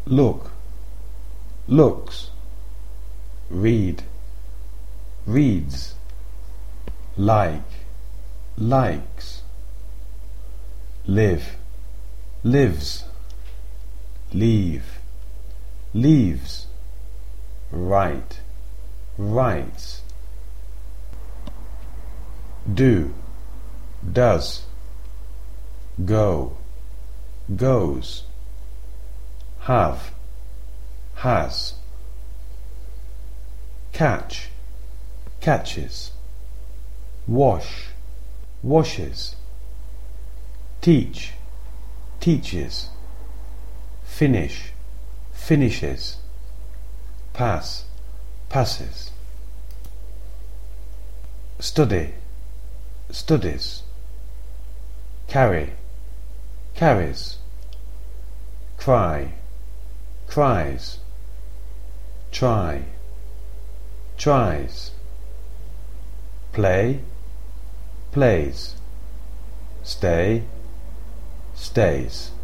look, looks, read, reads, like, likes, live, lives, leave, leaves, write, writes, do, does, go, goes, have, has, catch, catches, wash, washes, teach, teaches, finish, finishes, pass, passes, study, studies, carry, carries, cry, cries, try, tries, play, plays, stay, stays.